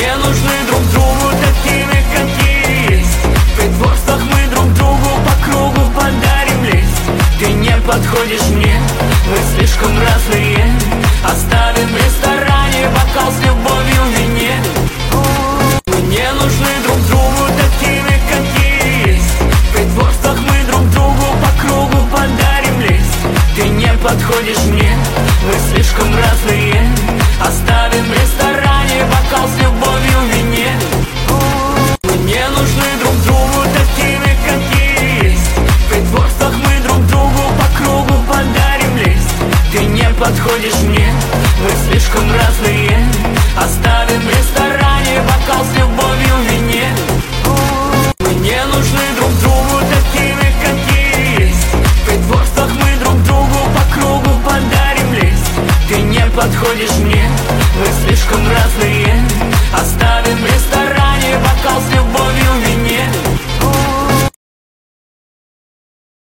не нужны друг другу такими, какие есть. В притворствах мы друг другу по кругу подарим лесть. Ты не подходишь мне, мы слишком разные. Оставим в ресторане бокал с любовью в вине. Мы не нужны друг другу такими, какие есть. В притворствах мы друг другу по кругу подарим лесть. Ты не подходишь мне, мы слишком разные. Оставим в ресторане бокал с любовью в вине. Мы не нужны друг другу такими, какие есть. В притворствах мы друг другу по кругу подарим лесть. Ты не подходишь мне, мы слишком разные. Оставим в ресторане бокал с любовью в вине. Мы не нужны друг другу такими, какие есть. В притворствах мы друг другу по кругу подарим лесть. Ты не подходишь мне, мы слишком разные. Оставим в ресторане бокал с любовью в вине.